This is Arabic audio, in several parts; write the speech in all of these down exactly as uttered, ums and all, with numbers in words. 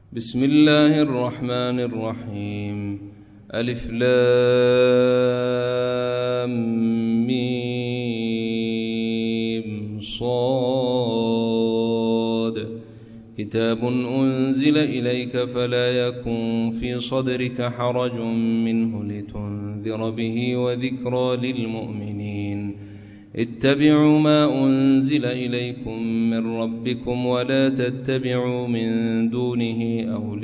بسم الله الرحمن الرحيم. ألف لام ميم صاد. كتاب أنزل إليك فلا يكن في صدرك حرج منه لتنذر به وذكرى للمؤمنين. اتبعوا ما أنزل إليكم من ربكم ولا تتبعوا من دونه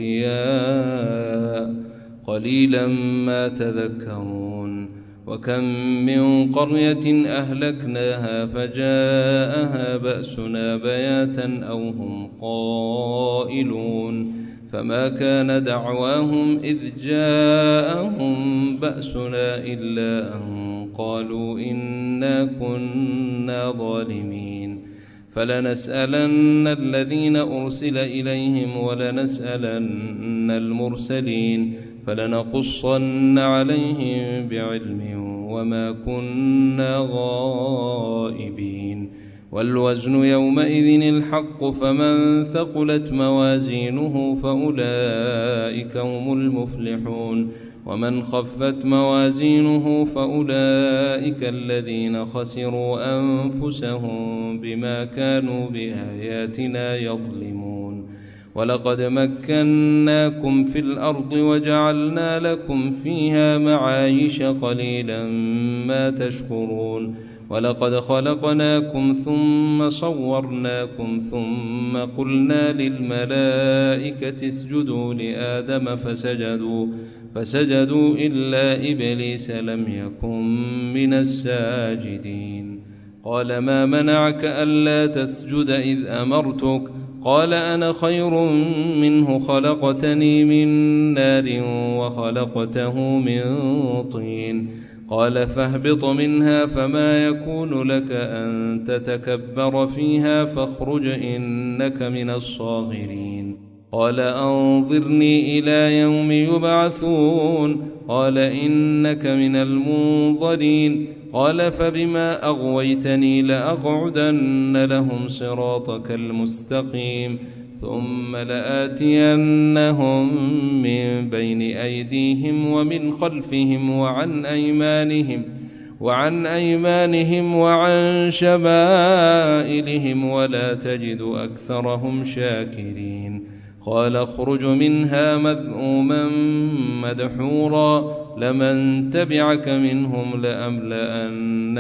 أولياء قليلا ما تذكرون. وكم من قرية أهلكناها فجاءها بأسنا بياتا أو هم قائلون فما كان دعواهم إذ جاءهم بأسنا إلا أن قالوا إنا كنا ظالمين. فلنسألن الذين أرسل إليهم ولنسألن المرسلين فلنقصن عليهم بعلم وما كنا غائبين. والوزن يومئذ الحق فمن ثقلت موازينه فأولئك هم المفلحون ومن خفت موازينه فأولئك الذين خسروا أنفسهم بما كانوا بآياتنا يظلمون. ولقد مكناكم في الأرض وجعلنا لكم فيها معايش قليلا ما تشكرون. ولقد خلقناكم ثم صورناكم ثم قلنا للملائكة اسجدوا لآدم فسجدوا فسجدوا إلا إبليس لم يكن من الساجدين. قال ما منعك ألا تسجد إذ أمرتك؟ قال أنا خير منه خلقتني من نار وخلقته من طين. قال فاهبط منها فما يكون لك أن تتكبر فيها فاخرج إنك من الصاغرين. قال أنظرني إلى يوم يبعثون. قال إنك من المنظرين. قال فبما أغويتني لأقعدن لهم صراطك المستقيم ثم لآتينهم من بين أيديهم ومن خلفهم وعن أيمانهم وعن أيمانهم وعن شمائلهم ولا تجد أكثرهم شاكرين. قال اخرج منها مذءوما مدحورا لمن تبعك منهم لأملأن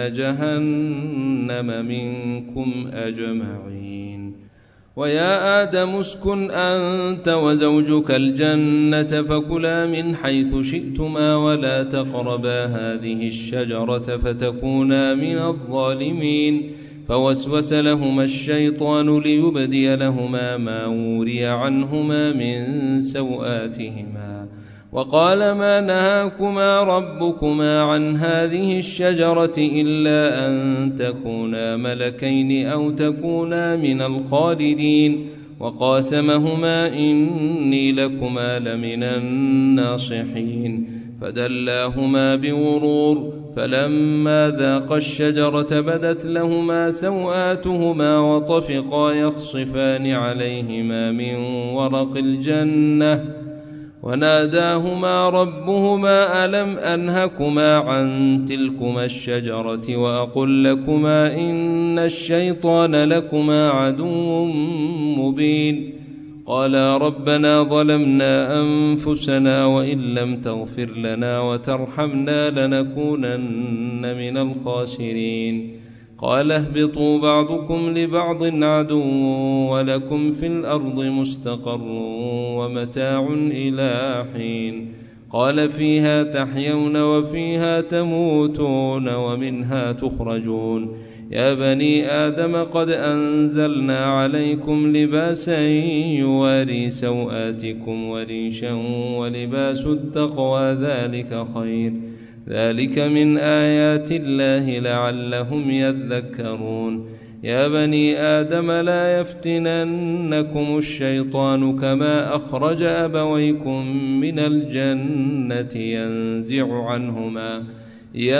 جهنم منكم أجمعين. ويا آدم اسكن أنت وزوجك الجنة فكلا من حيث شئتما ولا تقربا هذه الشجرة فتكونا من الظالمين. فوسوس لهما الشيطان ليبدي لهما ما وري عنهما من سوآتهما وقال ما نهاكما ربكما عن هذه الشجرة إلا أن تكونا ملكين أو تكونا من الخالدين. وقاسمهما إني لكما لمن الناصحين فدلاهما بغرور فلما ذاقا الشجرة بدت لهما سوآتهما وطفقا يخصفان عليهما من ورق الجنة وناداهما ربهما ألم أنهكما عن تلكما الشجرة وأقل لكما إن الشيطان لكما عدو مبين. قالا ربنا ظلمنا أنفسنا وإن لم تغفر لنا وترحمنا لنكونن من الخاسرين. قال اهبطوا بعضكم لبعض عدو ولكم في الأرض مستقر ومتاع إلى حين. قال فيها تحيون وفيها تموتون ومنها تخرجون. يا بني آدم قد أنزلنا عليكم لباسا يواري سوآتكم وريشا ولباس التقوى ذلك خير ذلك من آيات الله لعلهم يذكرون. يا بني آدم لا يفتننكم الشيطان كما أخرج أبويكم من الجنة ينزع عنهما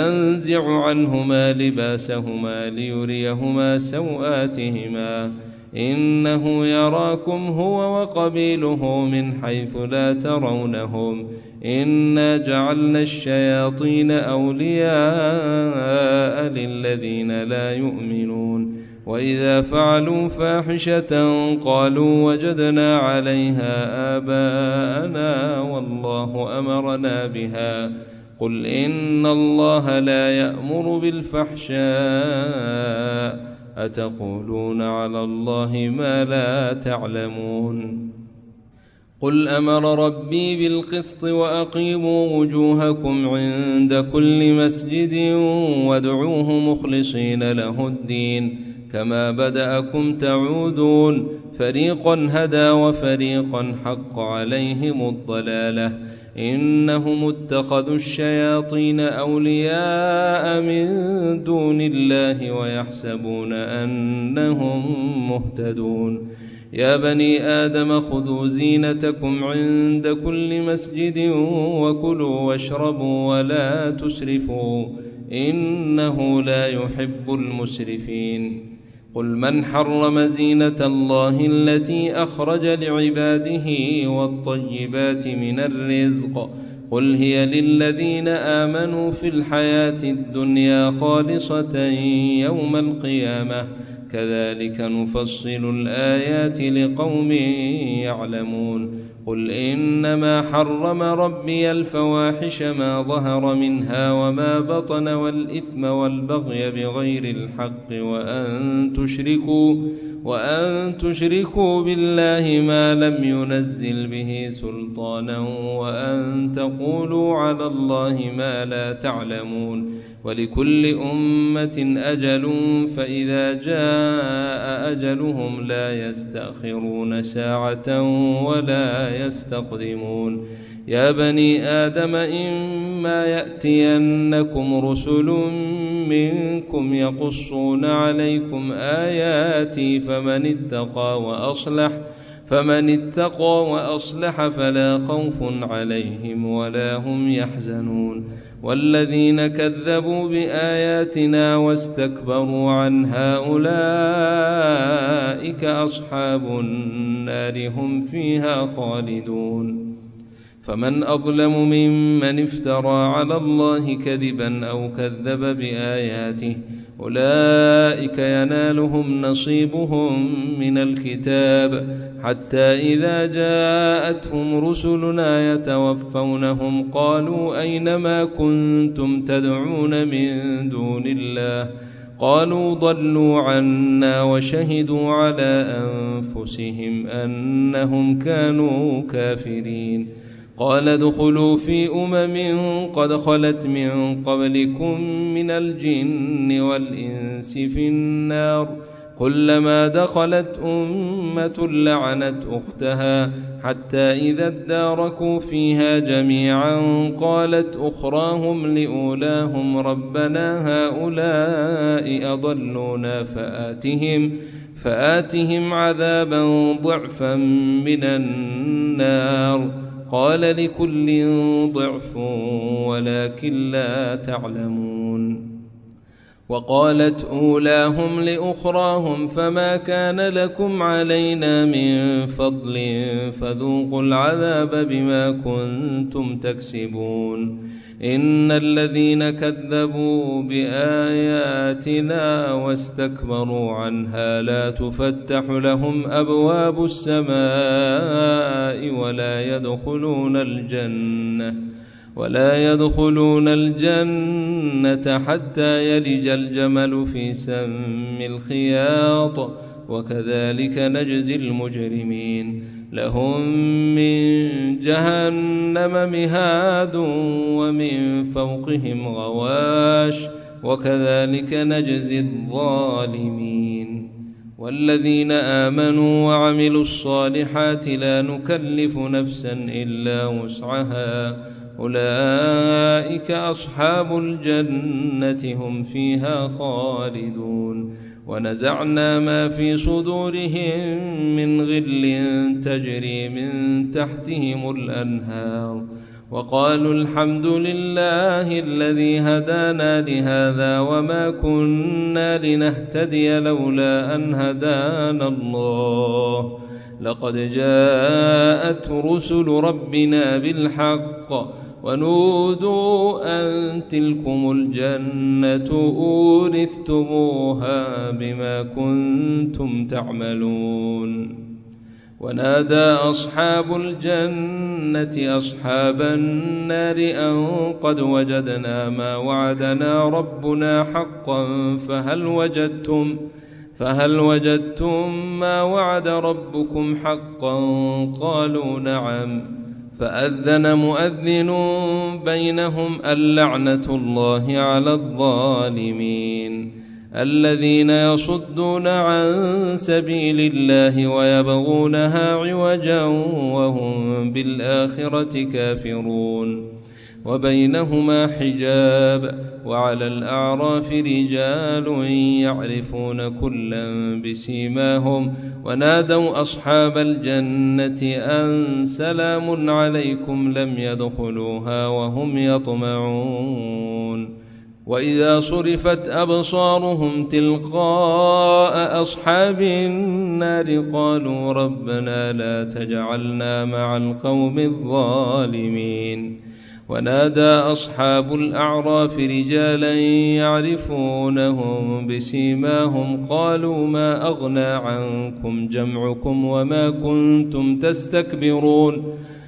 ينزع عنهما لباسهما ليريهما سوآتهما إنه يراكم هو وقبيله من حيث لا ترونهم إنا جعلنا الشياطين أولياء للذين لا يؤمنون وإذا فعلوا فاحشة قالوا وجدنا عليها آباءنا والله أمرنا بها قل إن الله لا يأمر بالفحشاء أتقولون على الله ما لا تعلمون قل أمر ربي بالقسط وأقيموا وجوهكم عند كل مسجد وادعوه مخلصين له الدين كما بدأكم تعودون فريقا هدى وفريقا حق عليهم الضلالة إنهم اتخذوا الشياطين أولياء من دون الله ويحسبون أنهم مهتدون يا بني آدم خذوا زينتكم عند كل مسجد وكلوا واشربوا ولا تسرفوا إنه لا يحب المسرفين قل من حرم زينة الله التي أخرج لعباده والطيبات من الرزق قل هي للذين آمنوا في الحياة الدنيا خالصة يوم القيامة كذلك نفصل الآيات لقوم يعلمون قل إنما حرم ربي الفواحش ما ظهر منها وما بطن والإثم والبغي بغير الحق وأن تشركوا وأن تشركوا بالله ما لم ينزل به سلطانا وأن تقولوا على الله ما لا تعلمون ولكل أمة أجل فإذا جاء أجلهم لا يستأخرون ساعة ولا يستقدمون يا بني آدم إما يأتينكم رسل منكم يقصون عليكم آياتي فمن اتقى وأصلح فمن اتقى وأصلح فلا خوف عليهم ولا هم يحزنون والذين كذبوا بآياتنا واستكبروا عنها أولئك أصحاب النار هم فيها خالدون فمن أظلم ممن افترى على الله كذبا أو كذب بآياته أولئك ينالهم نصيبهم من الكتاب حتى إذا جاءتهم رسلنا يتوفونهم قالوا أين ما كنتم تدعون من دون الله قالوا ضلوا عنا وشهدوا على أنفسهم أنهم كانوا كافرين قال ادخلوا في أمم قد خلت من قبلكم من الجن والإنس في النار كلما دخلت أمة لعنت أختها حتى إذا اداركوا فيها جميعا قالت أخراهم لأولاهم ربنا هؤلاء أضلونا فآتهم, فآتهم عذابا ضعفا من النار قال لكل ضعف ولكن لا تعلمون وقالت أولاهم لأخراهم فما كان لكم علينا من فضل فذوقوا العذاب بما كنتم تكسبون إن الذين كذبوا بآياتنا واستكبروا عنها لا تفتح لهم أبواب السماء ولا يدخلون الجنة ولا يدخلون الجنة حتى يلج الجمل في سم الخياط وكذلك نجزي المجرمين لهم من جهنم مهاد ومن فوقهم غواش وكذلك نجزي الظالمين والذين آمنوا وعملوا الصالحات لا نكلف نفسا إلا وسعها أولئك أصحاب الجنة هم فيها خالدون ونزعنا ما في صدورهم من غل تجري من تحتهم الأنهار وقالوا الحمد لله الذي هدانا لهذا وما كنا لنهتدي لولا أن هدانا الله لقد جاءت رسل ربنا بالحق ونودوا أن تلكم الجنة أورثتموها بما كنتم تعملون. ونادى أصحاب الجنة أصحاب النار أن قد وجدنا ما وعدنا ربنا حقا فهل وجدتم فهل وجدتم ما وعد ربكم حقا؟ قالوا نعم. فأذن مؤذن بينهم اللعنة الله على الظالمين الذين يصدون عن سبيل الله ويبغونها عوجا وهم بالآخرة كافرون. وبينهما حجاب وعلى الأعراف رجال يعرفون كلا بسيماهم ونادوا أصحاب الجنة أن سلام عليكم لم يدخلوها وهم يطمعون. وإذا صرفت أبصارهم تلقاء أصحاب النار قالوا ربنا لا تجعلنا مع القوم الظالمين. ونادى أصحاب الأعراف رجالا يعرفونهم بسيماهم قالوا ما أغنى عنكم جمعكم وما كنتم تستكبرون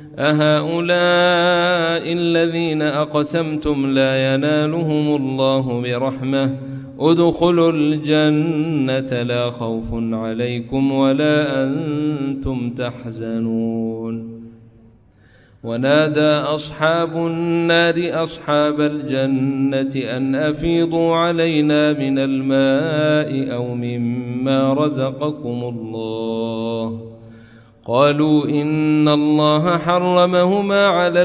أهؤلاء الذين أقسمتم لا ينالهم الله برحمة ادخلوا الجنة لا خوف عليكم ولا أنتم تحزنون. ونادى أصحاب النار أصحاب الجنة أن أفيضوا علينا من الماء أو مما رزقكم الله قالوا إن الله حرمهما على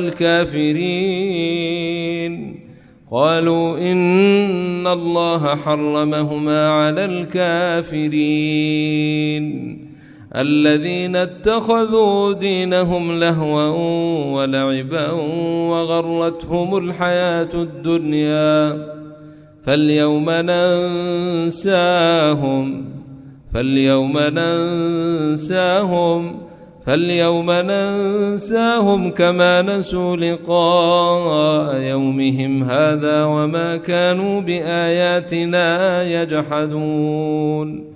الكافرين قالوا إن الله حرمهما على الكافرين الذين اتخذوا دينهم لهوا ولعبا وغرتهم الحياة الدنيا فاليوم ننساهم فاليوم ننساهم فاليوم ننساهم كما نسوا لقاء يومهم هذا وما كانوا بآياتنا يجحدون.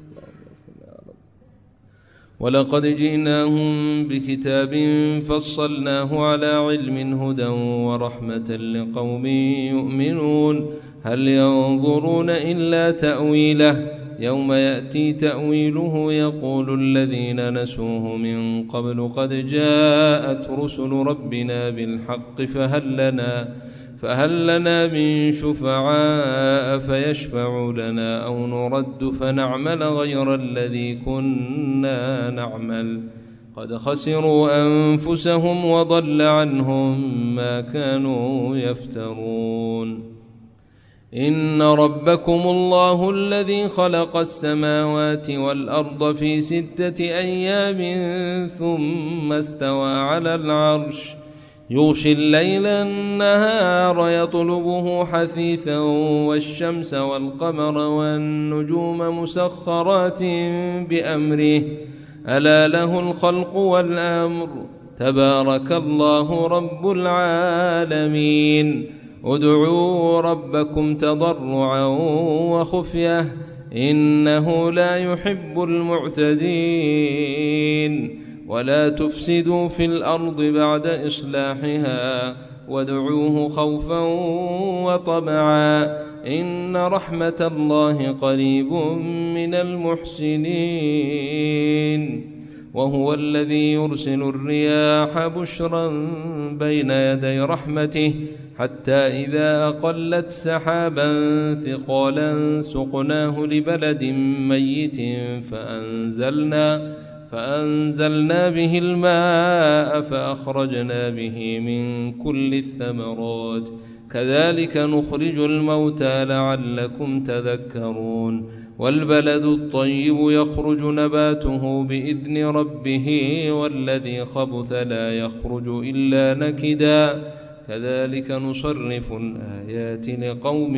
ولقد جئناهم بكتاب فصلناه على علم هدى ورحمة لقوم يؤمنون هل ينظرون إلا تأويله يوم يأتي تأويله يقول الذين نسوه من قبل قد جاءت رسل ربنا بالحق فهل لنا فهل لنا من شفعاء فيشفعوا لنا أو نرد فنعمل غير الذي كنا نعمل قد خسروا أنفسهم وضل عنهم ما كانوا يفترون. إن ربكم الله الذي خلق السماوات والأرض في ستة أيام ثم استوى على العرش يغشي الليل النهار يطلبه حثيثا والشمس والقمر والنجوم مسخرات بأمره ألا له الخلق والأمر تبارك الله رب العالمين. ادعوا ربكم تضرعا وخفية إنه لا يحب المعتدين. ولا تفسدوا في الأرض بعد إصلاحها وادعوه خوفا وطمعا إن رحمة الله قريب من المحسنين. وهو الذي يرسل الرياح بشرا بين يدي رحمته حتى إذا أقلت سحابا ثقالا سقناه لبلد ميت فأنزلنا فأنزلنا به الماء فأخرجنا به من كل الثمرات كذلك نخرج الموتى لعلكم تذكرون. والبلد الطيب يخرج نباته بإذن ربه والذي خبث لا يخرج إلا نكدا كذلك نصرف الآيات لقوم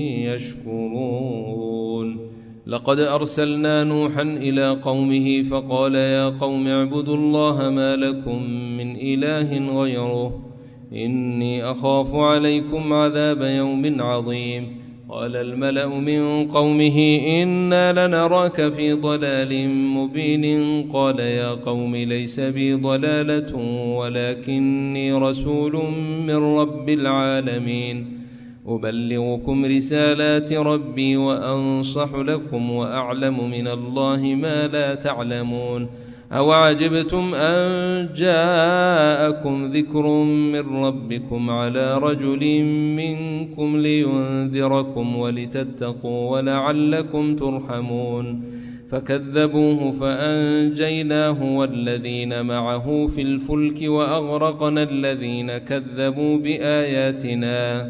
يشكرون لقد أرسلنا نوحا إلى قومه فقال يا قوم اعبدوا الله ما لكم من إله غيره إني أخاف عليكم عذاب يوم عظيم قال الملأ من قومه إنا لنراك في ضلال مبين قال يا قوم ليس بي ضلالة ولكني رسول من رب العالمين أبلغكم رسالات ربي وأنصح لكم وأعلم من الله ما لا تعلمون أوعجبتم أن جاءكم ذكر من ربكم على رجل منكم لينذركم ولتتقوا ولعلكم ترحمون فكذبوه فأنجيناه والذين معه في الفلك وأغرقنا الذين كذبوا بآياتنا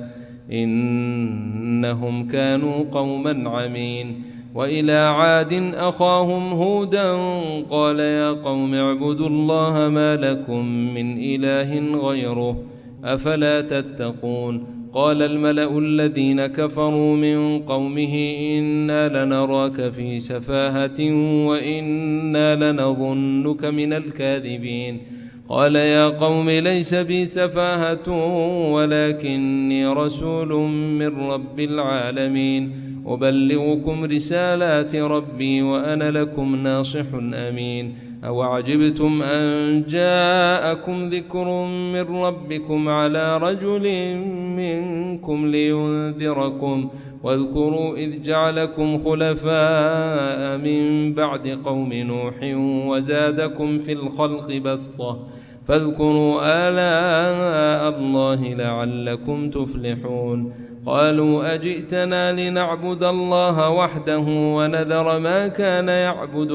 إنهم كانوا قوما عمين وإلى عاد أخاهم هودا قال يا قوم اعبدوا الله ما لكم من إله غيره أفلا تتقون قال الملأ الذين كفروا من قومه إنا لنراك في سفاهة وإنا لنظنك من الكاذبين قال يا قوم ليس بي سفاهة ولكني رسول من رب العالمين أبلغكم رسالات ربي وأنا لكم ناصح أمين أوعجبتم أن جاءكم ذكر من ربكم على رجل منكم لينذركم واذكروا إذ جعلكم خلفاء من بعد قوم نوح وزادكم في الخلق بسطة فاذكروا آلاء الله لعلكم تفلحون قالوا أجئتنا لنعبد الله وحده ونذر ما كان يعبد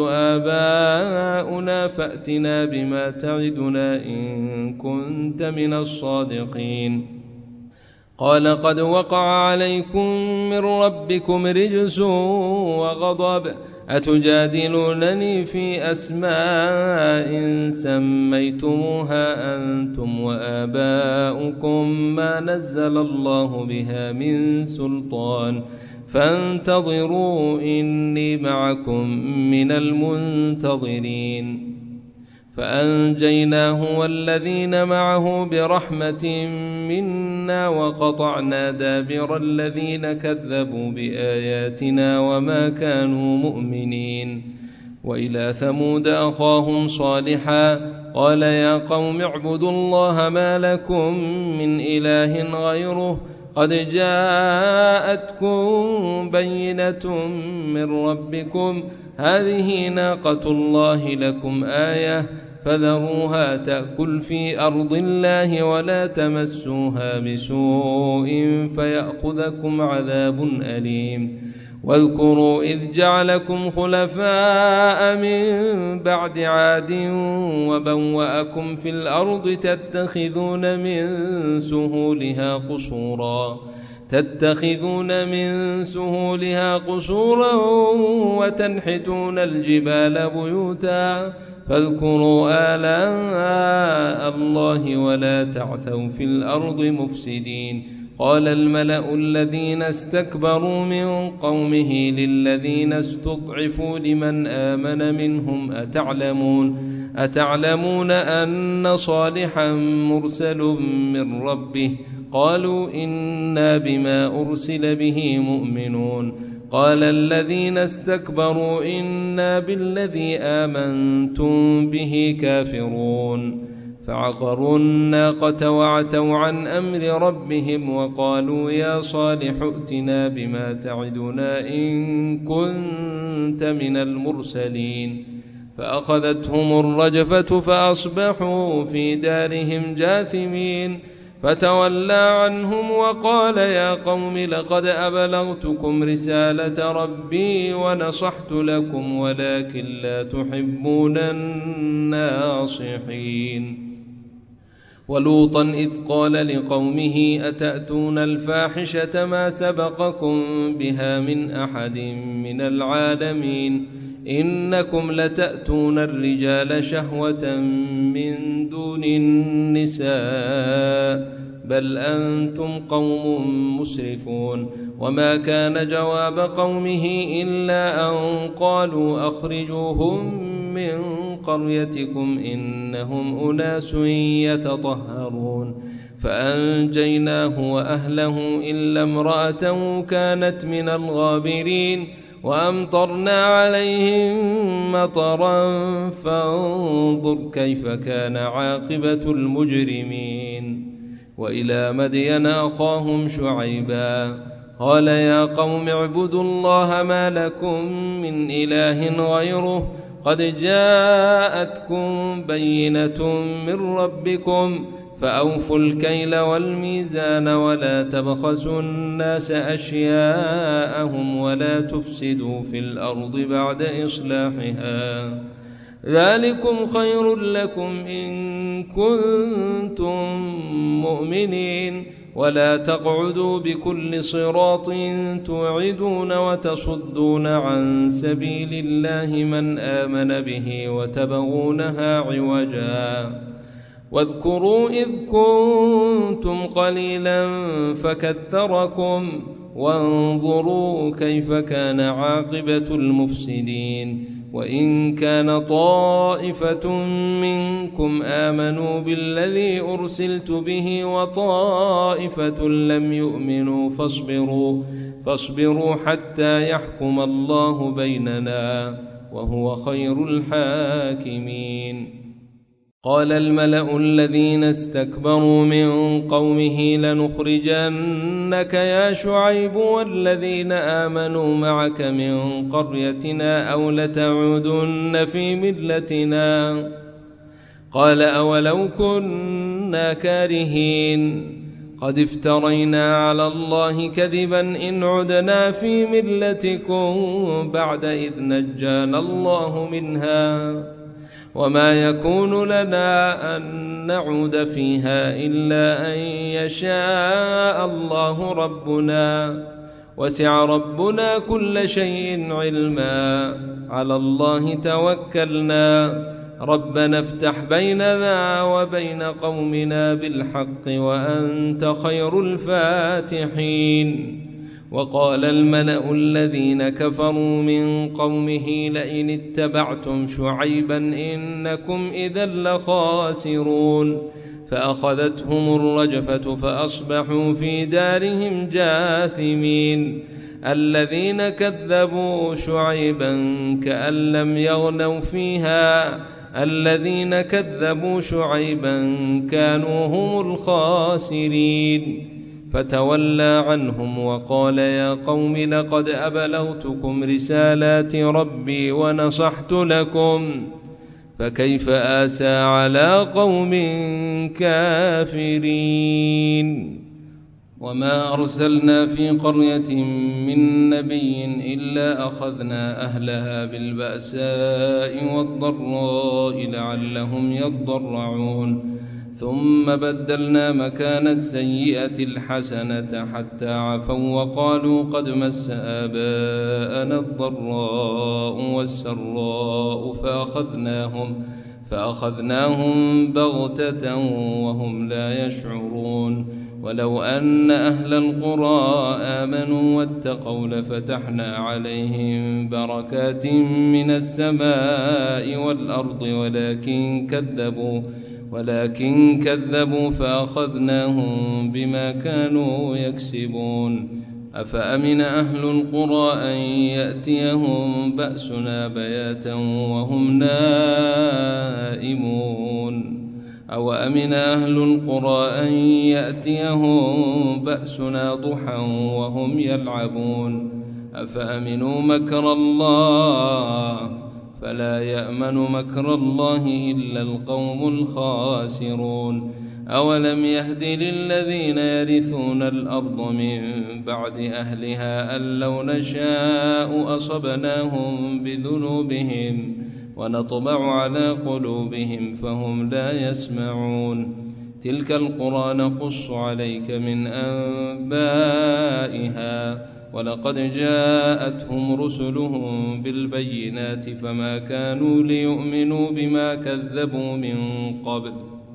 آباؤنا فأتنا بما تعدنا إن كنت من الصادقين قال قد وقع عليكم من ربكم رجس وغضب أتجادلونني في أسماء سميتموها أنتم وآباؤكم ما نزل الله بها من سلطان فانتظروا إني معكم من المنتظرين فأنجيناه والذين معه برحمة منا وقطعنا دابر الذين كذبوا بآياتنا وما كانوا مؤمنين وإلى ثمود أخاهم صالحا قال يا قوم اعبدوا الله ما لكم من إله غيره قد جاءتكم بينة من ربكم هذه ناقة الله لكم آية فذروها تأكل في أرض الله ولا تمسوها بسوء فيأخذكم عذاب أليم واذكروا إذ جعلكم خلفاء من بعد عاد وبوأكم في الأرض تتخذون من سهولها قصورا تتخذون من سهولها قصورا وتنحتون الجبال بيوتا فاذكروا آلاء الله ولا تعثوا في الأرض مفسدين قال الملأ الذين استكبروا من قومه للذين استضعفوا لمن آمن منهم أتعلمون أتعلمون أن صالحا مرسل من ربه قالوا إنا بما أرسل به مؤمنون قال الذين استكبروا إنا بالذي آمنتم به كافرون فعقروا الناقة وعتوا عن أمر ربهم وقالوا يا صالح ائتنا بما تعدنا إن كنت من المرسلين فأخذتهم الرجفة فأصبحوا في دارهم جاثمين فتولى عنهم وقال يا قوم لقد أبلغتكم رسالة ربي ونصحت لكم ولكن لا تحبون الناصحين ولوطا إذ قال لقومه أتأتون الفاحشة ما سبقكم بها من أحد من العالمين إنكم لتأتون الرجال شهوة من دون النساء بل أنتم قوم مسرفون وما كان جواب قومه إلا أن قالوا أخرجوهم من قريتكم إنهم أناس يتطهرون فأنجيناه وأهله إلا امرأته كانت من الغابرين وأمطرنا عليهم مطرا فانظر كيف كان عاقبة المجرمين وإلى مدين أخاهم شعيبا قال يا قوم اعبدوا الله ما لكم من إله غيره قد جاءتكم بينة من ربكم فأوفوا الكيل والميزان ولا تبخسوا الناس أشياءهم ولا تفسدوا في الأرض بعد إصلاحها ذلكم خير لكم إن كنتم مؤمنين ولا تقعدوا بكل صراط توعدون وتصدون عن سبيل الله من آمن به وتبغونها عوجا واذكروا إذ كنتم قليلا فكثركم وانظروا كيف كان عاقبة المفسدين وإن كان طائفة منكم آمنوا بالذي أرسلت به وطائفة لم يؤمنوا فاصبروا, فاصبروا حتى يحكم الله بيننا وهو خير الحاكمين قال الملأ الذين استكبروا من قومه لنخرجنك يا شعيب والذين آمنوا معك من قريتنا أو لتعودن في ملتنا قال أولو كنا كارهين قد افترينا على الله كذبا إن عدنا في ملتكم بعد إذ نجانا الله منها وما يكون لنا أن نعود فيها إلا أن يشاء الله ربنا وسع ربنا كل شيء علما على الله توكلنا ربنا افتح بيننا وبين قومنا بالحق وأنت خير الفاتحين وقال الملأ الذين كفروا من قومه لئن اتبعتم شعيبا إنكم إذا لخاسرون فأخذتهم الرجفة فأصبحوا في دارهم جاثمين الذين كذبوا شعيبا كأن لم يغنوا فيها الذين كذبوا شعيبا كانوا هم الخاسرين فتولى عنهم وقال يا قوم لقد أبلغتكم رسالات ربي ونصحت لكم فكيف آسى على قوم كافرين وما أرسلنا في قرية من نبي إلا أخذنا أهلها بالبأساء والضراء لعلهم يضرعون ثم بدلنا مكان السيئة الحسنة حتى عفوا وقالوا قد مس آباءنا الضراء والسراء فأخذناهم, فأخذناهم بغتة وهم لا يشعرون ولو أن أهل القرى آمنوا واتقوا لفتحنا عليهم بركات من السماء والأرض ولكن كذبوا ولكن كذبوا فأخذناهم بما كانوا يكسبون أفأمن أهل القرى أن يأتيهم بأسنا بياتا وهم نائمون أو أمن أهل القرى أن يأتيهم بأسنا ضحى وهم يلعبون أفأمنوا مكر الله فلا يأمن مكر الله إلا القوم الخاسرون أولم يهد للذين يرثون الأرض من بعد أهلها أن لو نشاء أصبناهم بذنوبهم ونطبع على قلوبهم فهم لا يسمعون تلك القرى نقص عليك من أنبائها ولقد جاءتهم رسلهم بالبينات فما كانوا ليؤمنوا بما كذبوا من قبل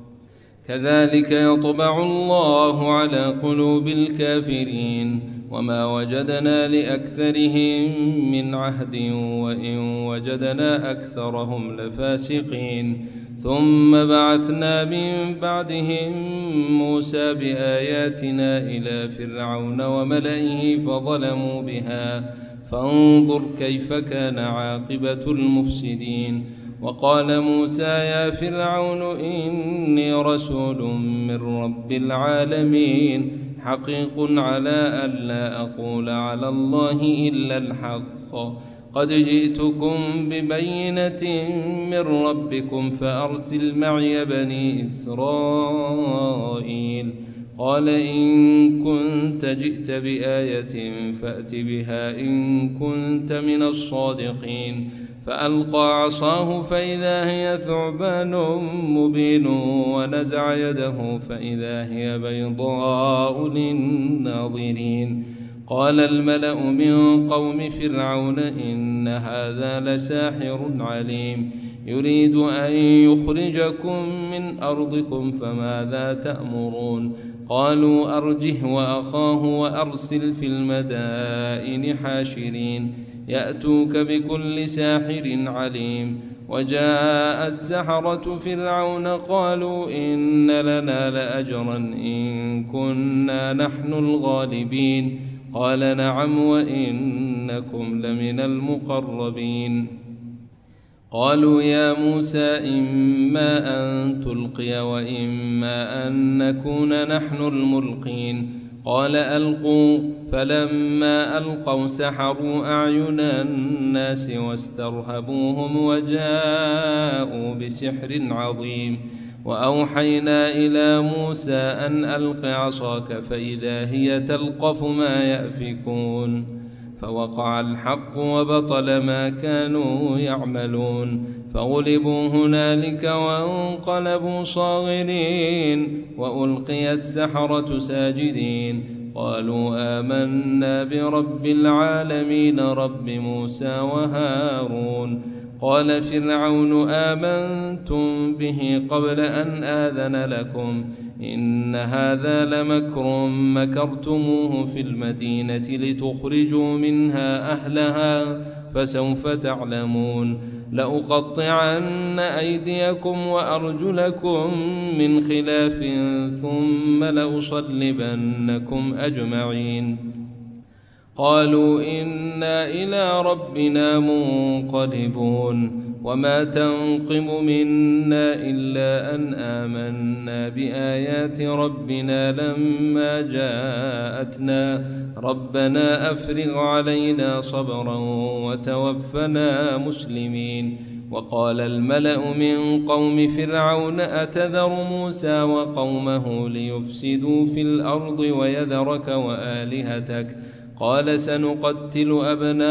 كذلك يطبع الله على قلوب الكافرين وما وجدنا لأكثرهم من عهد وإن وجدنا أكثرهم لفاسقين ثم بعثنا من بعدهم موسى بآياتنا إلى فرعون وملئه فظلموا بها فانظر كيف كان عاقبة المفسدين وقال موسى يا فرعون إني رسول من رب العالمين حقيق على ألا أقول على الله إلا الحق قد جئتكم ببينة من ربكم فأرسل معي بني إسرائيل قال إن كنت جئت بآية فأت بها إن كنت من الصادقين فألقى عصاه فإذا هي ثعبان مبين ونزع يده فإذا هي بيضاء للناظرين قال الملأ من قوم فرعون إن هذا لساحر عليم يريد أن يخرجكم من أرضكم فماذا تأمرون قالوا أرجه وأخاه وأرسل في المدائن حاشرين يأتوك بكل ساحر عليم وجاء السحرة فرعون قالوا إن لنا لأجرا إن كنا نحن الغالبين قال نعم وإنكم لمن المقربين قالوا يا موسى إما أن تلقي وإما أن نكون نحن الملقين قال ألقوا فلما ألقوا سحروا أعين الناس واسترهبوهم وجاءوا بسحر عظيم وأوحينا إلى موسى أن ألق عصاك فإذا هي تلقف ما يأفكون فوقع الحق وبطل ما كانوا يعملون فغلبوا هنالك وانقلبوا صاغرين وألقي السحرة ساجدين قالوا آمنا برب العالمين رب موسى وهارون قال فرعون آمنتم به قبل أن آذن لكم إن هذا لمكر مكرتموه في المدينة لتخرجوا منها أهلها فسوف تعلمون لأقطعن أيديكم وأرجلكم من خلاف ثم لأصلبنكم أجمعين قالوا إنا إلى ربنا منقلبون وما تنقم منا إلا أن آمنا بآيات ربنا لما جاءتنا ربنا أفرغ علينا صبرا وتوفنا مسلمين وقال الملأ من قوم فرعون أتذر موسى وقومه ليفسدوا في الأرض ويذرك وآلهتك قال سنقتل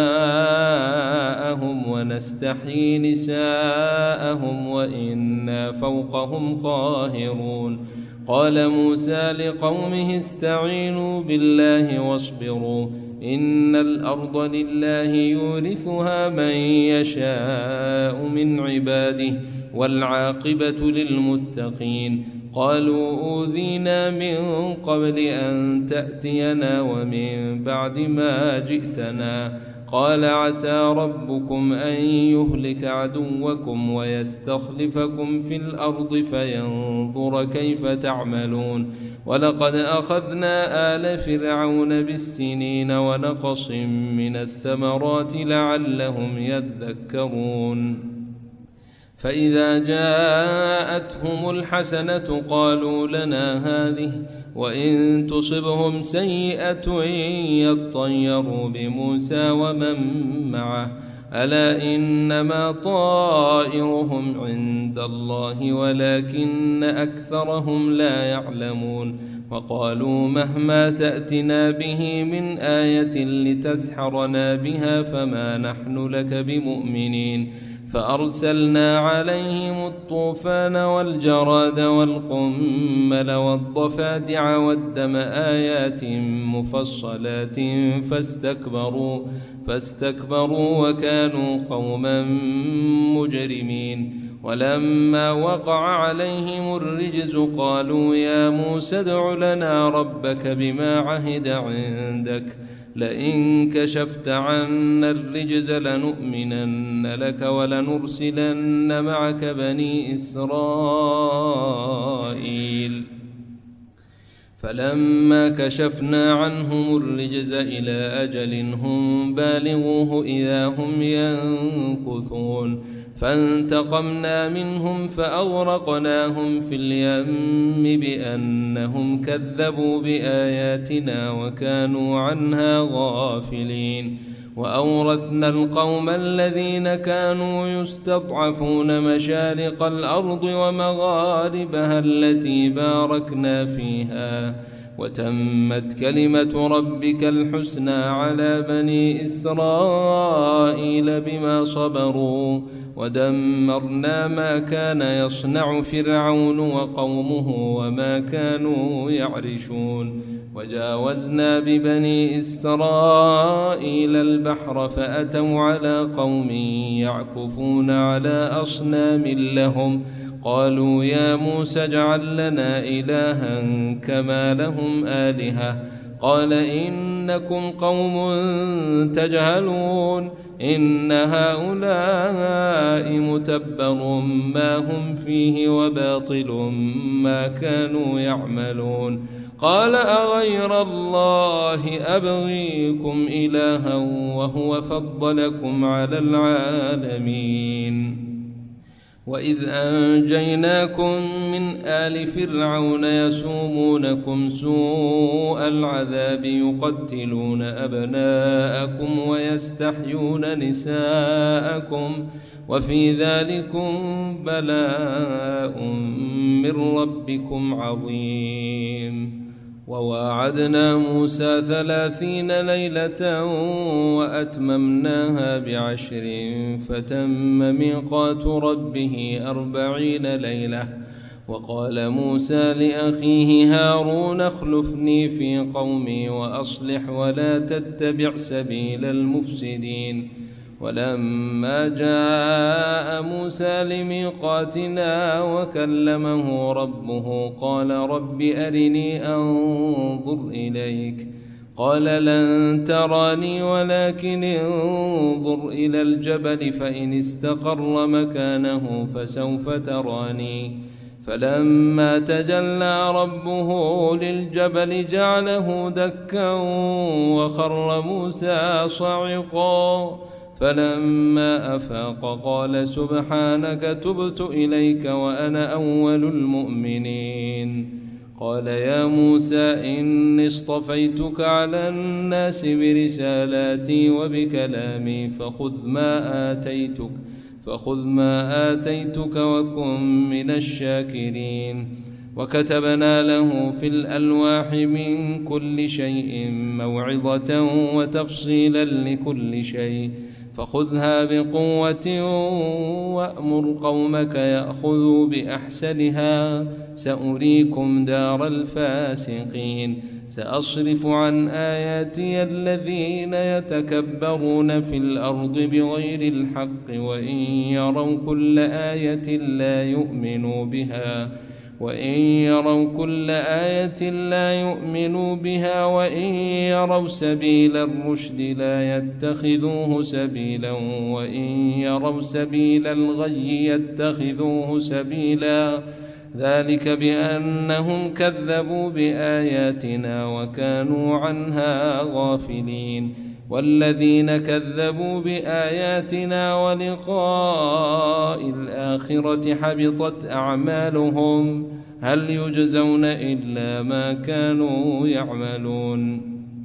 أبناءهم ونستحيي نساءهم وإنا فوقهم قاهرون قال موسى لقومه استعينوا بالله واصبروا إن الأرض لله يورثها من يشاء من عباده والعاقبة للمتقين قالوا أوذينا من قبل أن تأتينا ومن بعد ما جئتنا قال عسى ربكم أن يهلك عدوكم ويستخلفكم في الأرض فينظر كيف تعملون ولقد أخذنا آل فرعون بالسنين ونقص من الثمرات لعلهم يذكرون فإذا جاءتهم الحسنة قالوا لنا هذه وإن تصبهم سيئة يطيروا بموسى ومن معه ألا إنما طائرهم عند الله ولكن أكثرهم لا يعلمون وقالوا مهما تأتنا به من آية لتسحرنا بها فما نحن لك بمؤمنين فأرسلنا عليهم الطوفان والجراد والقمل والضفادع والدم آيات مفصلات فاستكبروا, فاستكبروا وكانوا قوما مجرمين. ولما وقع عليهم الرجز قالوا يا موسى ادع لنا ربك بما عهد عندك لئن كشفت عنا الرجز لنؤمنن لك ولنرسلن معك بني إسرائيل. فلما كشفنا عنهم الرجز إلى أجل هم بالغوه إذا هم ينكثون فانتقمنا منهم فأغرقناهم في اليم بأنهم كذبوا بآياتنا وكانوا عنها غافلين. وأورثنا القوم الذين كانوا يستضعفون مشارق الأرض ومغاربها التي باركنا فيها وتمت كلمة ربك الحسنى على بني إسرائيل بما صبروا ودمرنا ما كان يصنع فرعون وقومه وما كانوا يعرشون. وجاوزنا ببني إسرائيل البحر فأتوا على قوم يعكفون على أصنام لهم قالوا يا موسى اجعل لنا إلها كما لهم آلهة قال إنكم قوم تجهلون إن هؤلاء متبر ما هم فيه وباطل ما كانوا يعملون. قال أغير الله أبغيكم إلها وهو فضلكم على العالمين. وإذ أنجيناكم من آل فرعون يسومونكم سوء العذاب يقتلون أبناءكم ويستحيون نساءكم وفي ذلكم بلاء من ربكم عظيم. وواعدنا موسى ثلاثين ليلة وأتممناها بعشر فتم ميقات ربه أربعين ليلة. وقال موسى لأخيه هارون اخلفني في قومي وأصلح ولا تتبع سبيل المفسدين. ولما جاء موسى لميقاتنا وكلمه ربه قال رب أرني أنظر إليك قال لن تراني ولكن انظر إلى الجبل فإن استقر مكانه فسوف تراني. فلما تجلى ربه للجبل جعله دكا وخر موسى صعقا فلما أفاق قال سبحانك تبت إليك وأنا أول المؤمنين. قال يا موسى إني اصطفيتك على الناس برسالاتي وبكلامي فخذ ما آتيتك فخذ ما آتيتك وكن من الشاكرين. وكتبنا له في الألواح من كل شيء موعظة وتفصيلا لكل شيء فخذها بقوة وأمر قومك يأخذوا بأحسنها سأريكم دار الفاسقين. سأصرف عن آياتي الذين يتكبرون في الأرض بغير الحق وإن يروا كل آية لا يؤمنوا بها وإن يروا كل آية لا يؤمنوا بها وإن يروا سبيل الرشد لا يتخذوه سبيلا وإن يروا سبيل الغي يتخذوه سبيلا ذلك بأنهم كذبوا بآياتنا وكانوا عنها غافلين. والذين كذبوا بآياتنا ولقاء الآخرة حبطت أعمالهم هل يجزون إلا ما كانوا يعملون.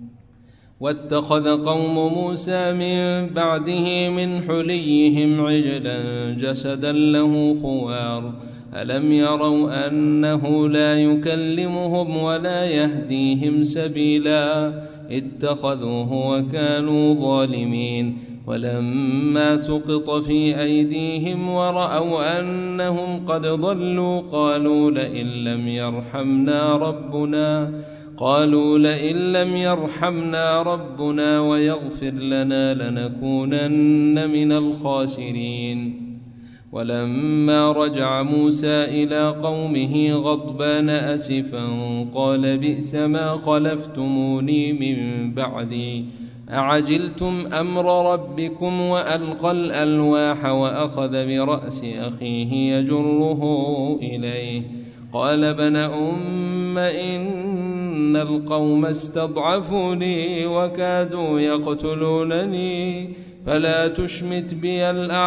واتخذ قوم موسى من بعده من حليهم عجلا جسدا له خوار ألم يروا أنه لا يكلمهم ولا يهديهم سبيلا اتخذوه وكانوا ظالمين. ولما سقط في أيديهم ورأوا أنهم قد ضلوا قالوا لئن لم يرحمنا ربنا قالوا لئن لم يرحمنا ربنا ويغفر لنا لنكونن من الخاسرين. ولما رجع موسى إلى قومه غضبان أسفا قال بئس ما خلفتموني من بعدي أعجلتم أمر ربكم وألقى الألواح وأخذ برأس أخيه يجره إليه قال ابن أم إن القوم استضعفوني وكادوا يقتلونني فلا تشمت بي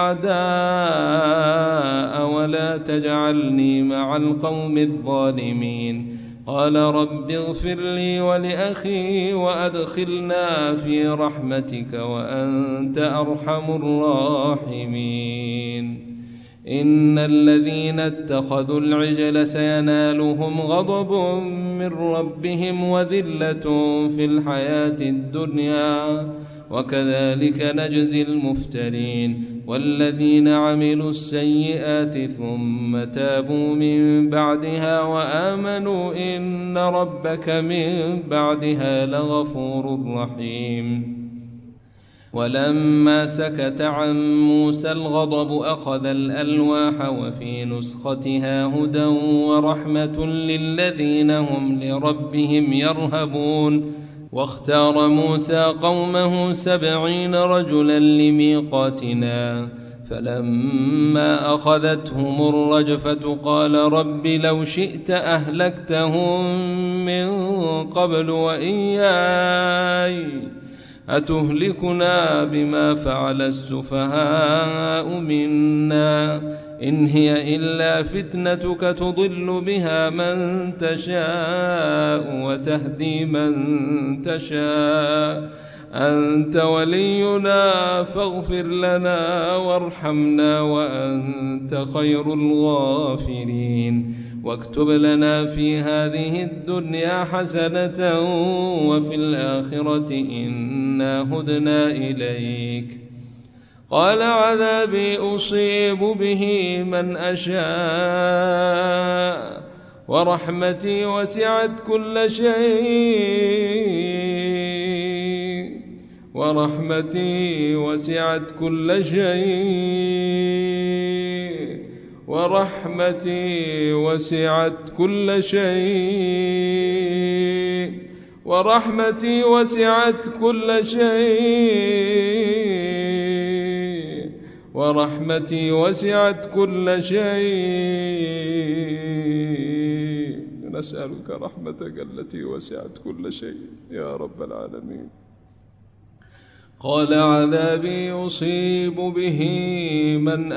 الأعداء ولا تجعلني مع القوم الظالمين. قال رب اغفر لي ولأخي وأدخلنا في رحمتك وأنت أرحم الراحمين. إن الذين اتخذوا العجل سينالهم غضب من ربهم وذلة في الحياة الدنيا وكذلك نجزي المفترين. والذين عملوا السيئات ثم تابوا من بعدها وآمنوا إن ربك من بعدها لغفور رحيم. ولما سكت عن موسى الغضب أخذ الألواح وفي نسختها هدى ورحمة للذين هم لربهم يرهبون. واختار موسى قومه سبعين رجلا لميقاتنا فلما أخذتهم الرجفة قال رب لو شئت أهلكتهم من قبل وإياي أتهلكنا بما فعل السفهاء منا إن هي إلا فتنتك تضل بها من تشاء وتهدي من تشاء أنت ولينا فاغفر لنا وارحمنا وأنت خير الغافرين. واكتب لنا في هذه الدنيا حسنة وفي الآخرة إنا هدنا إليك. قال عذابي أصيب به من أشاء ورحمتي وسعت كل شيء ورحمتي وسعت كل شيء ورحمتي وسعت كل شيء ورحمتي وسعت كل شيء ورحمتي وسعت كل شيء. نسألك رحمتك التي وسعت كل شيء يا رب العالمين. قال عذابي أصيب به من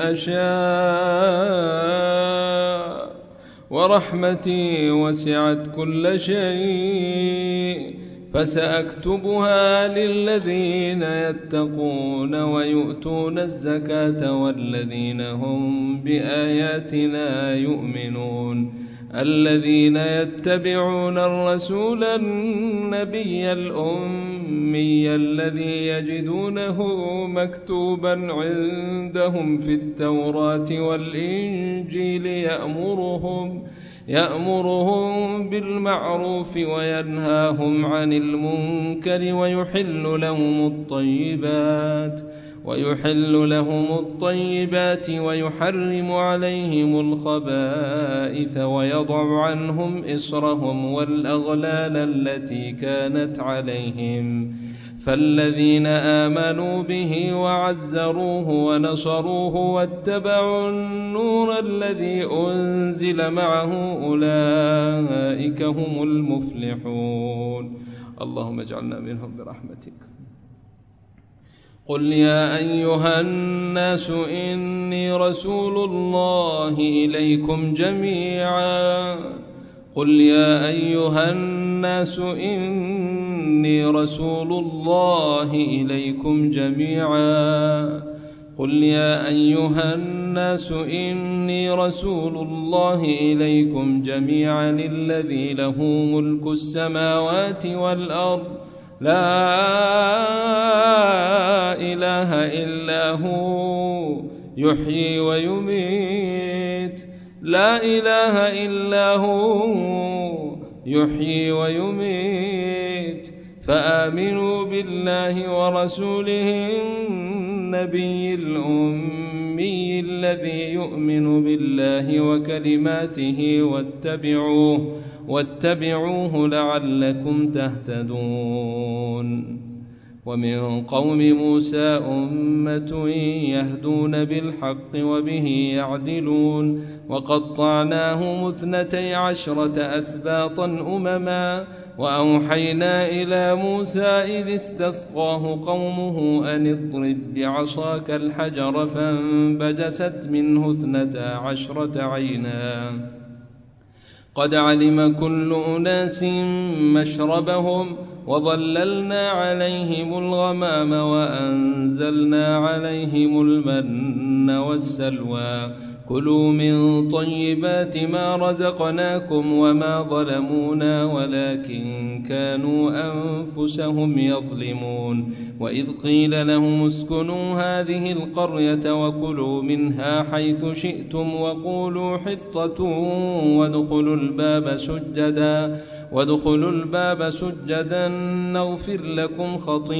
أشاء ورحمتي وسعت كل شيء فسأكتبها للذين يتقون ويؤتون الزكاة والذين هم بآياتنا يؤمنون. الذين يتبعون الرسول النبي الأمي الذي يجدونه مكتوبا عندهم في التوراة والإنجيل يأمرهم يأمرهم بالمعروف وينهاهم عن المنكر ويحل لهم الطيبات ويحل لهم الطيبات ويحرم عليهم الخبائث ويضع عنهم إصرهم والأغلال التي كانت عليهم. فالذين آمنوا به وعزروه ونصروه واتبعوا النور الذي أنزل معه أولئك هم المفلحون. اللهم اجعلنا منهم برحمتك. قل يا أيها الناس إني رسول الله إليكم جميعا قل يا أيها الناس إني رسول الله إليكم جميعا قل يا أيها الناس إني رسول الله إليكم جميعا الذي له ملك السماوات والأرض لا إله إلا هو يحيي ويميت لا إله إلا هو يحيي ويميت فآمنوا بالله ورسوله النبي الأمي الذي يؤمن بالله وكلماته واتبعوه واتبعوه لعلكم تهتدون. ومن قوم موسى أمة يهدون بالحق وبه يعدلون وقطعناهم اثنتي عشرة أسباطا أمما وأوحينا إلى موسى إذ استسقاه قومه أن اضرب بعصاك الحجر فانبجست منه اثنتا عشرة عينا قد علم كل أناس مشربهم وظللنا عليهم الغمام وأنزلنا عليهم المن والسلوى كلوا من طيبات ما رزقناكم وما ظلمونا ولكن كانوا أنفسهم يظلمون. وإذ قيل لهم اسكنوا هذه القرية وكلوا منها حيث شئتم وقولوا حطة وادخلوا الباب سجدا وادخلوا الباب سجدا نغفر لكم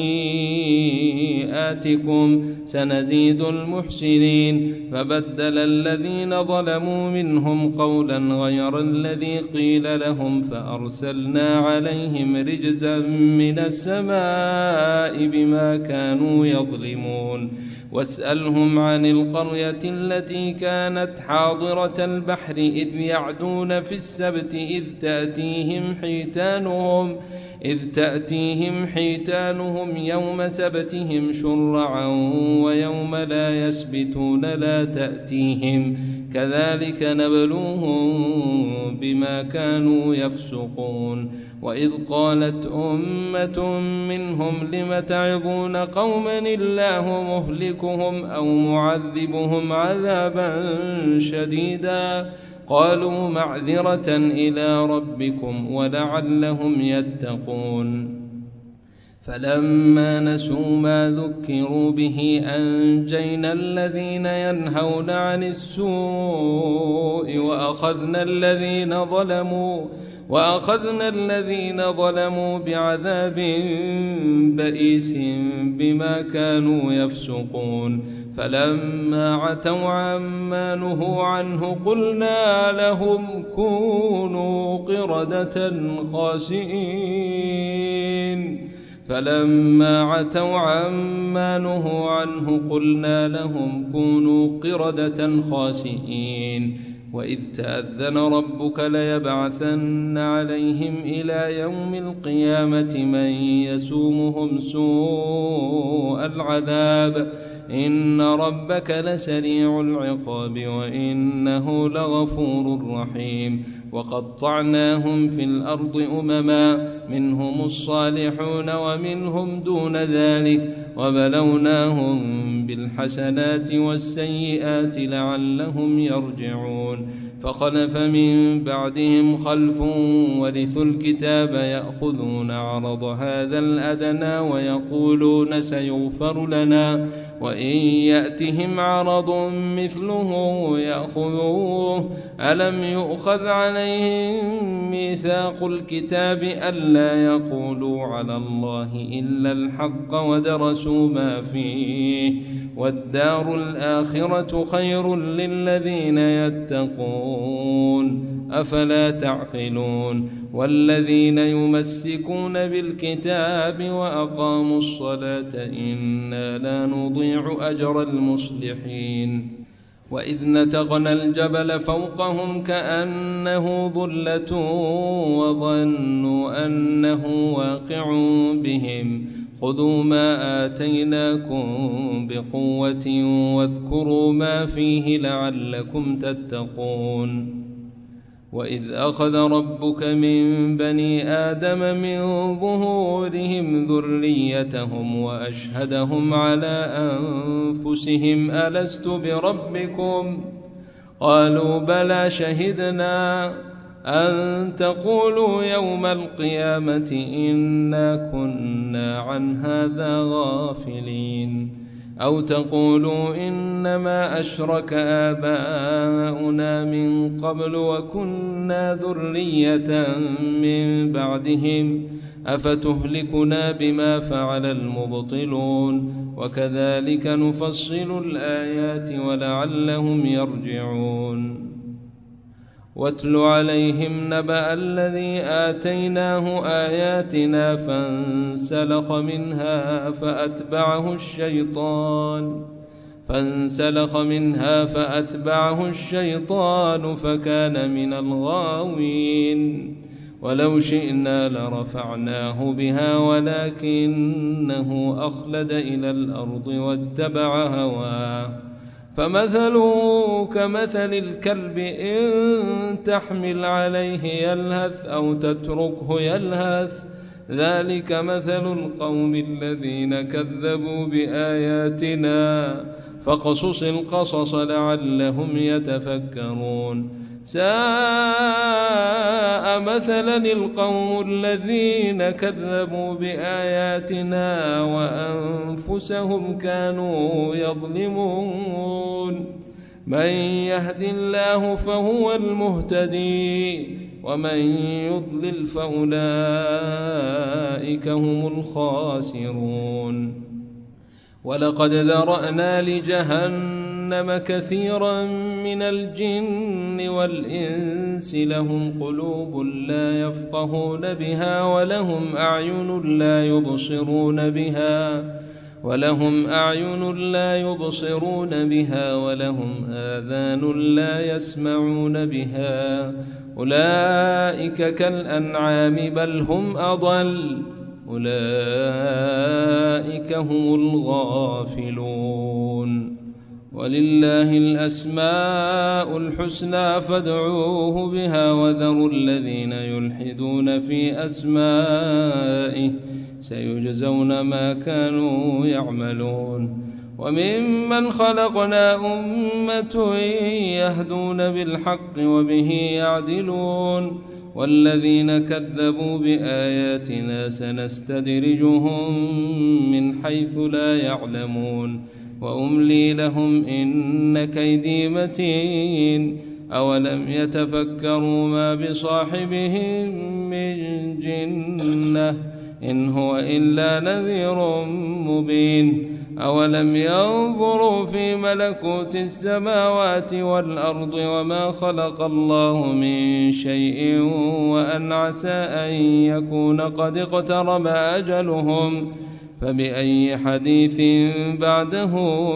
خطيئاتكم سنزيد المحسنين. فبدل الذين ظلموا منهم قولا غير الذي قيل لهم فأرسلنا عليهم رجزا من السماء بما كانوا يظلمون. واسألهم عن القرية التي كانت حاضرة البحر إذ يعدون في السبت إذ تأتيهم حيتانهم إذ تأتيهم حيتانهم يوم سبتهم شرعا ويوم لا يسبتون لا تأتيهم كذلك نبلوهم بما كانوا يفسقون. وإذ قالت أمة منهم لم تعظون قوما الله مهلكهم أو معذبهم عذابا شديدا قالوا معذرة إلى ربكم ولعلهم يتقون. فلما نسوا ما ذكروا به أنجينا الذين ينهون عن السوء وأخذنا الذين ظلموا وأخذنا الذين ظلموا بعذاب بئيس بما كانوا يفسقون. فلما عتوا عما نهوا عنه قلنا لهم كونوا قردة خاسئين فلما عتوا عما نهوا عنه قلنا لهم كونوا قردة خاسئين. وإذ تأذن ربك ليبعثن عليهم إلى يوم القيامة من يسومهم سوء العذاب إن ربك لسريع العقاب وإنه لغفور رحيم. وقطعناهم في الأرض أمما منهم الصالحون ومنهم دون ذلك وبلوناهم بالحسنات والسيئات لعلهم يرجعون. فخلف من بعدهم خلف ورثوا الكتاب يأخذون عرض هذا الأدنى ويقولون سيغفر لنا وإن يأتهم عرض مثله يأخذوه ألم يؤخذ عليهم ميثاق الكتاب ألا يقولوا على الله إلا الحق ودرسوا ما فيه والدار الآخرة خير للذين يتقون أفلا تعقلون. والذين يمسكون بالكتاب وأقاموا الصلاة إنا لا نضيع أجر المصلحين. وإذ نتقنا الجبل فوقهم كأنه ظلة وظنوا أنه واقع بهم خذوا ما آتيناكم بقوة واذكروا ما فيه لعلكم تتقون. وإذ أخذ ربك من بني آدم من ظهورهم ذريتهم وأشهدهم على أنفسهم ألست بربكم قالوا بلى شهدنا أن تقولوا يوم القيامة إنا كنا عن هذا غافلين أو تقولوا إنما أشرك آباؤنا من قبل وكنا ذرية من بعدهم أفتهلكنا بما فعل المبطلون وكذلك نفصل الآيات ولعلهم يرجعون واتل عليهم نبأ الذي آتيناه آياتنا فانسلخ منها فأتبعه الشيطان فانسلخ منها فأتبعه الشيطان فكان من الغاوين ولو شئنا لرفعناه بها ولكنه أخلد إلى الأرض واتبع هواه فمثله كمثل الكلب إن تحمل عليه يلهث أو تتركه يلهث ذلك مثل القوم الذين كذبوا بآياتنا فاقصص القصص لعلهم يتفكرون ساء مثلا القوم الذين كذبوا بآياتنا وأنفسهم كانوا يظلمون من يهد الله فهو المهتدي ومن يضلل فأولئك هم الخاسرون ولقد ذرأنا لجهنم كثيرا من الجن والإنس لهم قلوب لا يفقهون بها ولهم أعين لا يبصرون بها ولهم أعين لا يبصرون بها ولهم آذان لا يسمعون بها أولئك كالأنعام بل هم أضل أولئك هم الغافلون ولله الأسماء الحسنى فادعوه بها وذروا الذين يلحدون في أسمائه سيجزون ما كانوا يعملون وممن خلقنا أمة يهدون بالحق وبه يعدلون والذين كذبوا بآياتنا سنستدرجهم من حيث لا يعلمون وأملي لهم إن كيدي متين أولم يتفكروا ما بصاحبهم من جنة إن هو إلا نذير مبين أولم ينظروا في ملكوت السماوات والأرض وما خلق الله من شيء وأن عسى أن يكون قد اقترب أجلهم فبأي حديث بعده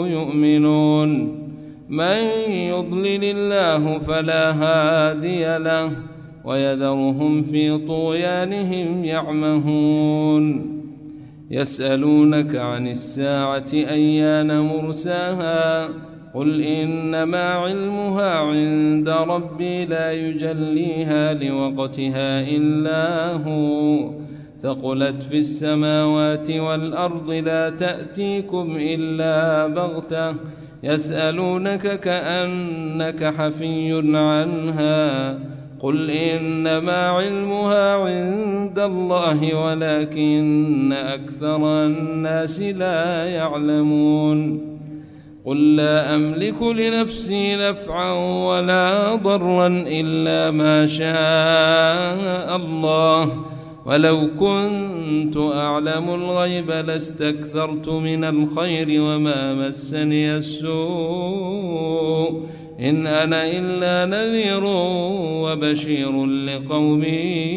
يؤمنون من يضلل الله فلا هادي له ويذرهم في طغيانهم يعمهون يسألونك عن الساعة أيان مرساها قل إنما علمها عند ربي لا يجليها لوقتها إلا هو ثقلت في السماوات والأرض لا تأتيكم إلا بغتة يسألونك كأنك حفي عنها قل إنما علمها عند الله ولكن أكثر الناس لا يعلمون قل لا أملك لنفسي نفعا ولا ضرا إلا ما شاء الله ولو كنت أعلم الغيب لاستكثرت من الخير وما مسني السوء إن أنا إلا نذير وبشير لقوم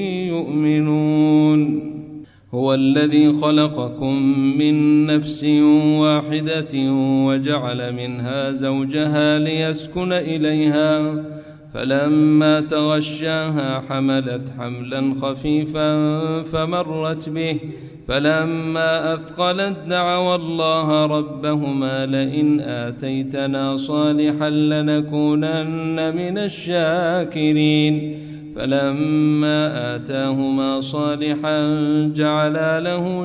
يؤمنون هو الذي خلقكم من نفس واحدة وجعل منها زوجها ليسكن إليها فلما تغشاها حملت حملا خفيفا فمرت به فلما أثقلت دعوا الله ربهما لئن آتيتنا صالحا لنكونن من الشاكرين فلما آتاهما صالحا جعلا له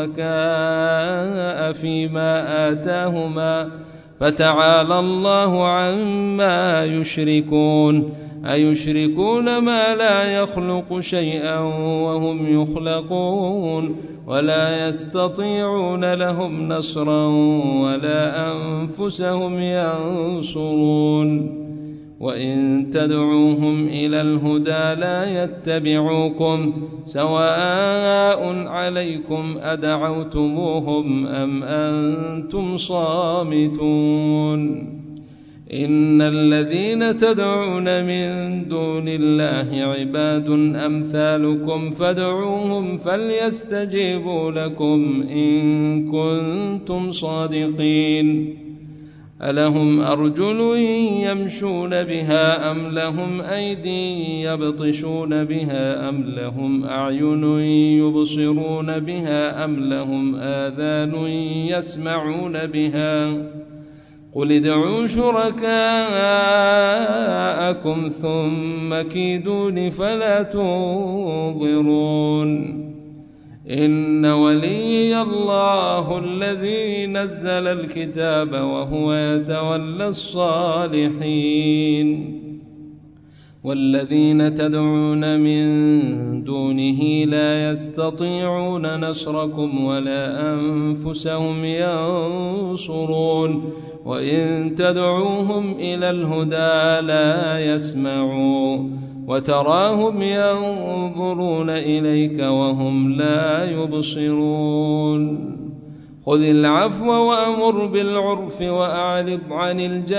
شركاء فيما آتاهما فتعالى الله عما يشركون أيشركون ما لا يخلق شيئا وهم يخلقون ولا يستطيعون لهم نصرا ولا أنفسهم ينصرون وإن تدعوهم إلى الهدى لا يتبعوكم سواء عليكم أدعوتموهم أم أنتم صامتون إن الذين تدعون من دون الله عباد أمثالكم فادعوهم فليستجيبوا لكم إن كنتم صادقين ألهم أرجل يمشون بها أم لهم أيدي يبطشون بها أم لهم أعين يبصرون بها أم لهم آذان يسمعون بها قل ادعوا شركاءكم ثم كيدون فلا تنظرون إن وليي الله الذي نزل الكتاب وهو يتولى الصالحين والذين تدعون من دونه لا يستطيعون نصركم ولا أنفسهم ينصرون وإن تدعوهم إلى الهدى لا يسمعوا وتراهم ينظرون إليك وهم لا يبصرون خذ العفو وأمر بالعرف وأعرض عن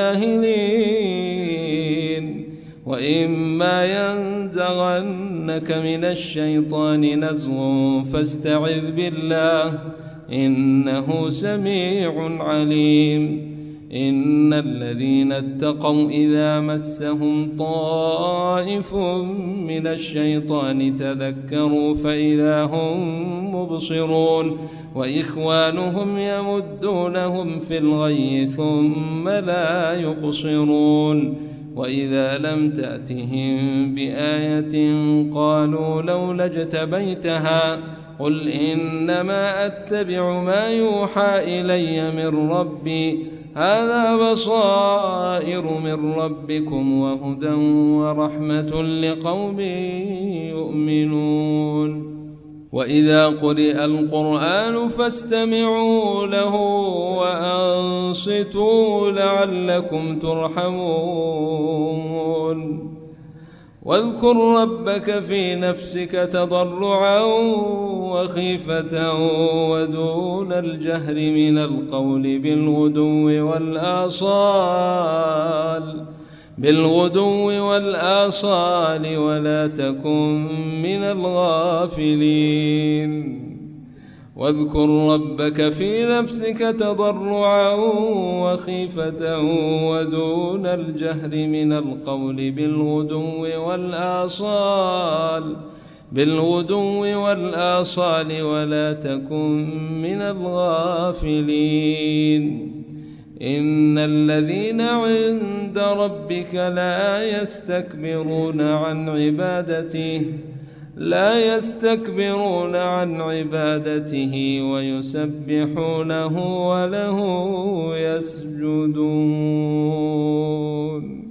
الجاهلين وإما ينزغنك من الشيطان نزغ فاستعذ بالله إنه سميع عليم إن الذين اتقوا إذا مسهم طائف من الشيطان تذكروا فإذا هم مبصرون وإخوانهم يمدونهم في الغي ثم لا يقصرون وإذا لم تأتهم بآية قالوا لولا اجتبيتها قل إنما أتبع ما يوحى إلي من ربي هذا بصائر من ربكم وهدى ورحمة لقوم يؤمنون وإذا قرئ القرآن فاستمعوا له وأنصتوا لعلكم ترحمون واذكر ربك في نفسك تضرعا وخيفة ودون الجهر من القول بالغدو والآصال بالغدو والآصال ولا تكن من الغافلين واذكر ربك في نفسك تضرعا وخيفة ودون الجهر من القول بالغدو والآصال بالغدو والآصال ولا تكن من الغافلين إن الذين عند ربك لا يستكبرون عن عبادته لا يستكبرون عن عبادته ويسبحونه وله يسجدون.